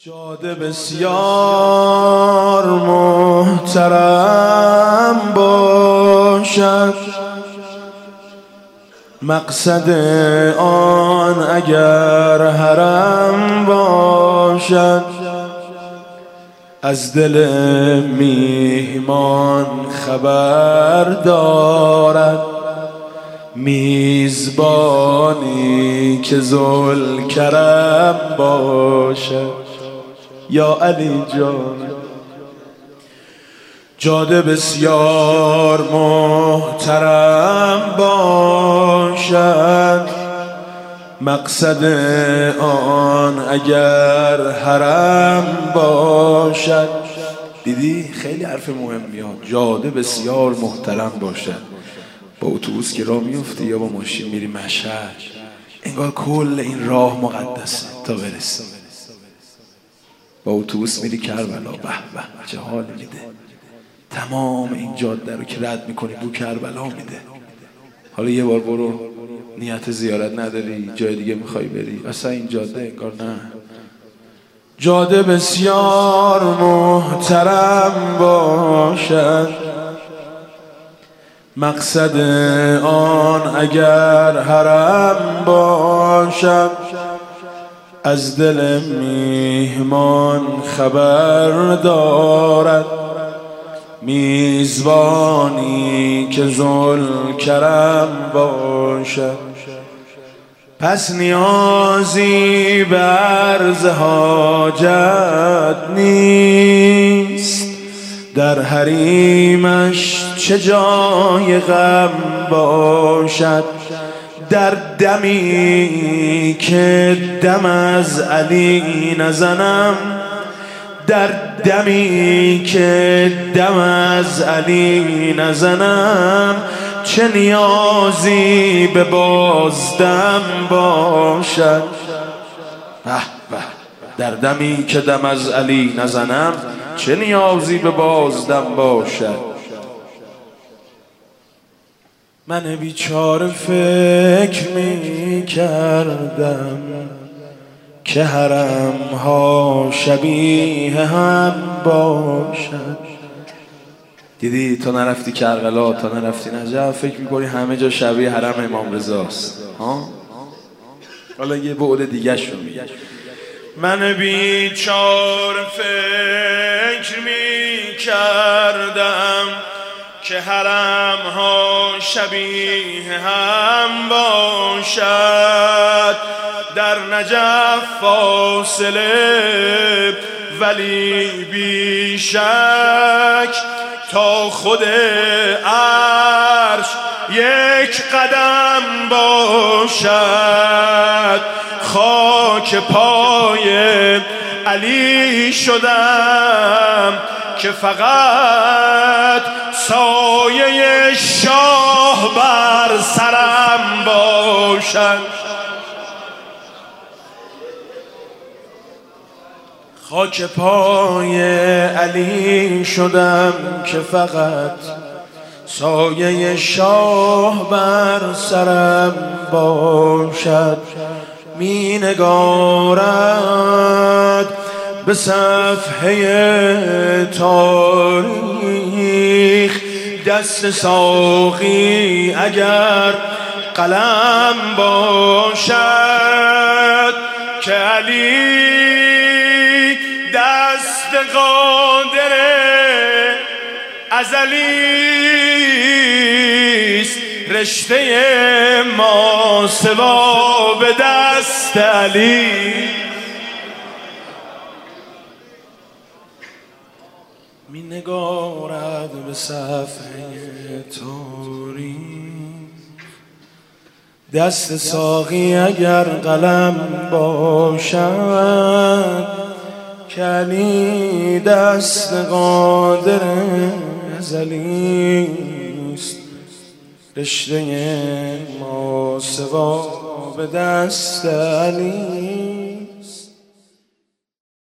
جاده بسیار محترم باشد، مقصد آن اگر حرم باشد. از دل میهمان خبر دارد، میزبانی که ذوالکرم باشد. یا علی جان، جاده بسیار محترم باشد، مقصد آن اگر حرم باشد. دیدی خیلی حرف مهمیه. جاده بسیار محترم باشد. با اتوبوس که راه میفتی یا با ماشین میری مشهد، انگار کل این راه مقدسه تا برسی. با اتوبوس میری کربلا، به به چه حال میده. تمام این جاده رو که رد میکنی بو کربلا میده. حالا یه بار برو، نیت زیارت نداری، جای دیگه میخوای بری، اصلا این جاده انگار نه. جاده بسیار محترم باشد، مقصد آن اگر حرم باشد. از دل میهمان خبر دارد، میزبانی که ذوالکرم باشد. پس نیازی به عرض حاجت نیست، در حریمش چه جای غم باشد. در دمی که دم از علی نزنم، در دمی که دم از علی نزنم، چه نیازی به بازدم باشد. به به، در دمی که دم از علی نزنم، چه نیازی به بازدم باشد. من بیچاره فکر می کردم که حرم ها شبیه هم باشد. دیدی تو نرفتی کربلا، تا نرفتی نجف، فکر میکنی همه جا شبیه حرم امام رضاست. حالا یه بعد دیگه شو میگه. من بیچاره فکر می کردم که حرم ها شبیه هم باشد. در نجف فاصله ولی بیشک تا خود عرش یک قدم باشد. خاک پای علی شدم که فقط سایه شاه بر سرم باشد. خاک پای علی شدم که فقط سایه شاه بر سرم باشد. می نگارد به صفحه تاریخ دست ساقی اگر قلم باشد، که علی دست قادر ازلیست. رشته ما سوا به دست علی. می نگارد به صفحه تاریخ دست ساقی اگر قلم باشد، که علی دست قادر ازلیست. رشته ما سوا به دست علی.